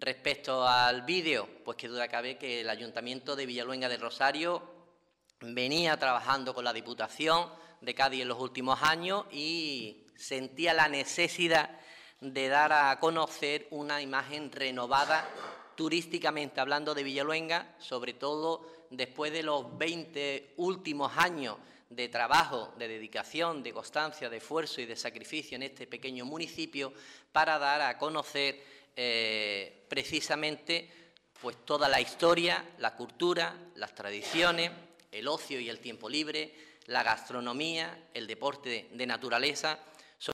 Respecto al vídeo, pues qué duda cabe que el Ayuntamiento de Villaluenga del Rosario venía trabajando con la Diputación de Cádiz en los últimos años y sentía la necesidad de dar a conocer una imagen renovada turísticamente hablando de Villaluenga, sobre todo después de los 20 últimos años de trabajo, de dedicación, de constancia, de esfuerzo y de sacrificio en este pequeño municipio, para dar a conocer precisamente pues toda la historia, la cultura, las tradiciones, el ocio y el tiempo libre, la gastronomía, el deporte de naturaleza